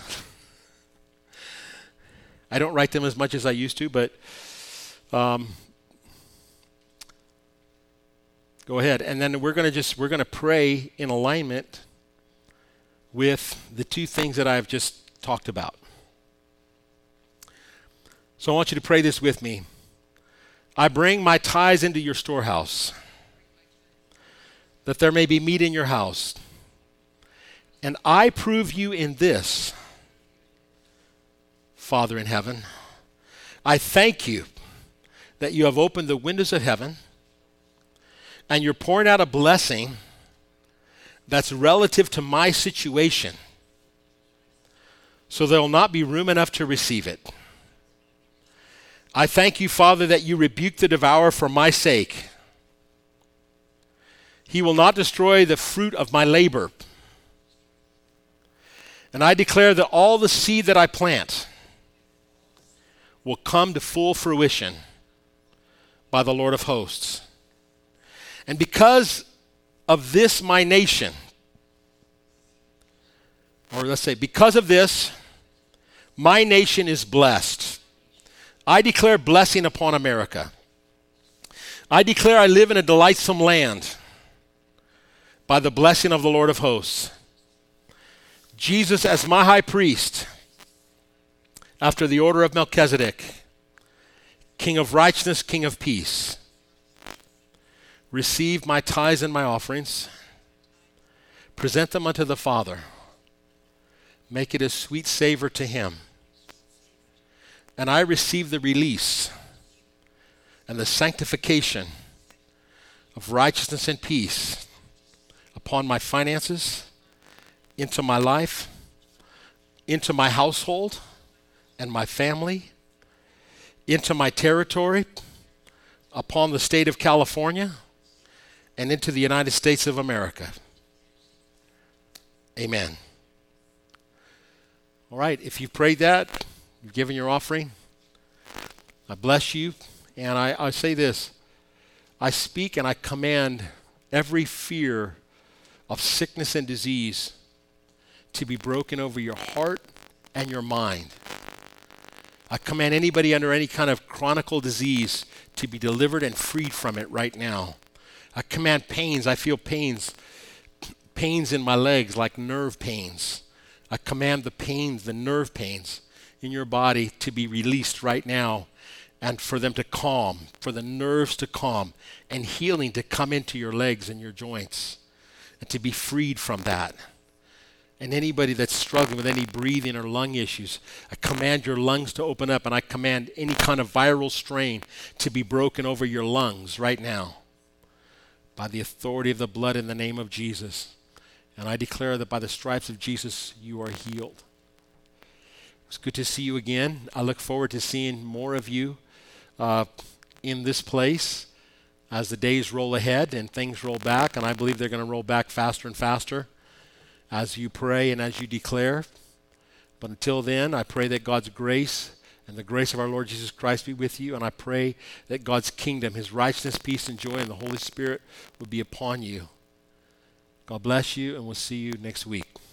I don't write them as much as I used to, but um, go ahead. And then we're going to just, we're going to pray in alignment with the two things that I've just talked about. So I want you to pray this with me. I bring my tithes into your storehouse, that there may be meat in your house. And I prove you in this, Father in heaven. I thank you that you have opened the windows of heaven and you're pouring out a blessing that's relative to my situation, so there will not be room enough to receive it. I thank you, Father, that you rebuke the devourer for my sake. He will not destroy the fruit of my labor. And I declare that all the seed that I plant will come to full fruition by the Lord of hosts. And because of this, my nation, or let's say, because of this, my nation is blessed. I declare blessing upon America. I declare I live in a delightsome land by the blessing of the Lord of hosts. Jesus as my high priest, after the order of Melchizedek, King of righteousness, King of peace. Receive my tithes and my offerings. Present them unto the Father. Make it a sweet savor to him. And I receive the release and the sanctification of righteousness and peace upon my finances, into my life, into my household and my family, into my territory, upon the state of California, and into the United States of America. Amen. All right, if you've prayed that, you've given your offering, I bless you. And I, I say this, I speak and I command every fear of sickness and disease to be broken over your heart and your mind. I command anybody under any kind of chronic disease to be delivered and freed from it right now. I command pains. I feel pains, pains in my legs like nerve pains. I command the pains, the nerve pains in your body to be released right now, and for them to calm, for the nerves to calm, and healing to come into your legs and your joints, and to be freed from that. And anybody that's struggling with any breathing or lung issues, I command your lungs to open up, and I command any kind of viral strain to be broken over your lungs right now by the authority of the blood in the name of Jesus. And I declare that by the stripes of Jesus, you are healed. It's good to see you again. I look forward to seeing more of you uh, in this place as the days roll ahead and things roll back, and I believe they're going to roll back faster and faster as you pray and as you declare. But until then, I pray that God's grace and the grace of our Lord Jesus Christ be with you, and I pray that God's kingdom, his righteousness, peace, and joy, and the Holy Spirit will be upon you. God bless you, and we'll see you next week.